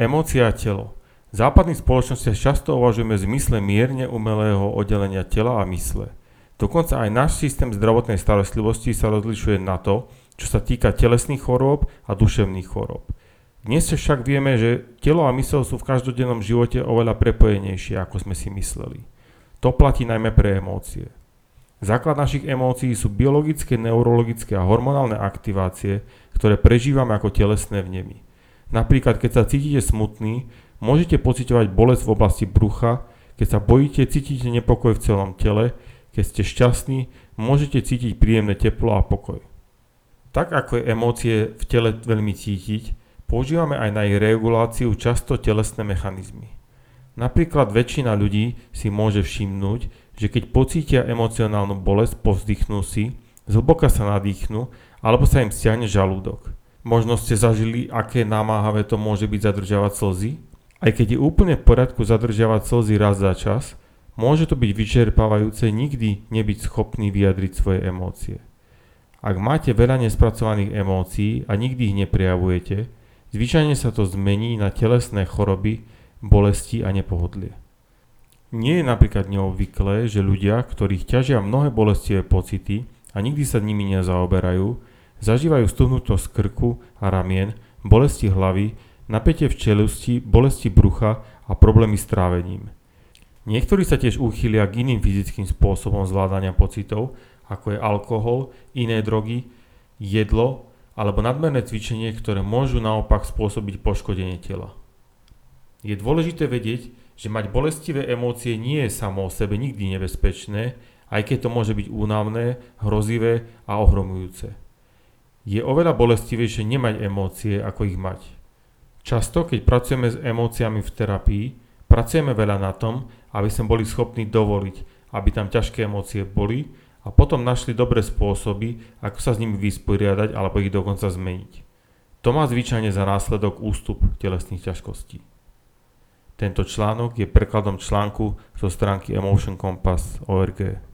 Emócia a telo. V západných spoločnostiach často uvažujeme v zmysle mierne umelého oddelenia tela a mysle. Dokonca aj náš systém zdravotnej starostlivosti sa rozlišuje na to, čo sa týka telesných chorôb a duševných chorôb. Dnes však vieme, že telo a myseľ sú v každodennom živote oveľa prepojenejšie, ako sme si mysleli. To platí najmä pre emócie. Základ našich emócií sú biologické, neurologické a hormonálne aktivácie, ktoré prežívame ako telesné vnemy. Napríklad, keď sa cítite smutný, môžete pociťovať bolesť v oblasti brucha, keď sa bojíte, cítite nepokoj v celom tele, keď ste šťastní, môžete cítiť príjemné teplo a pokoj. Tak ako je emócie v tele veľmi cítiť, používame aj na ich reguláciu často telesné mechanizmy. Napríklad väčšina ľudí si môže všimnúť, že keď pocítia emocionálnu bolesť, povzdychnú si, zhlboka sa nadýchnú, alebo sa im stiahne žalúdok. Možno ste zažili, aké namáhavé to môže byť zadržiavať slzy? Aj keď je úplne v poriadku zadržiavať slzy raz za čas, môže to byť vyčerpávajúce nikdy nebyť schopný vyjadriť svoje emócie. Ak máte veľa nespracovaných emócií a nikdy ich neprejavujete, zvyčajne sa to zmení na telesné choroby, bolesti a nepohodlie. Nie je napríklad neobvyklé, že ľudia, ktorých ťažia mnohé bolestivé pocity a nikdy sa nimi nezaoberajú, zažívajú stuhnutosť krku a ramien, bolesti hlavy, napätie v čelusti, bolesti brucha a problémy s trávením. Niektorí sa tiež uchýlia k iným fyzickým spôsobom zvládania pocitov, ako je alkohol, iné drogy, jedlo alebo nadmerné cvičenie, ktoré môžu naopak spôsobiť poškodenie tela. Je dôležité vedieť, že mať bolestivé emócie nie je samo o sebe nikdy nebezpečné, aj keď to môže byť únavné, hrozivé a ohromujúce. Je oveľa bolestivejšie nemať emócie, ako ich mať. Často, keď pracujeme s emóciami v terapii, pracujeme veľa na tom, aby sme boli schopní dovoliť, aby tam ťažké emócie boli a potom našli dobré spôsoby, ako sa s nimi vysporiadať alebo ich dokonca zmeniť. To má zvyčajne za následok ústup telesných ťažkostí. Tento článok je prekladom článku zo stránky emotioncompass.org.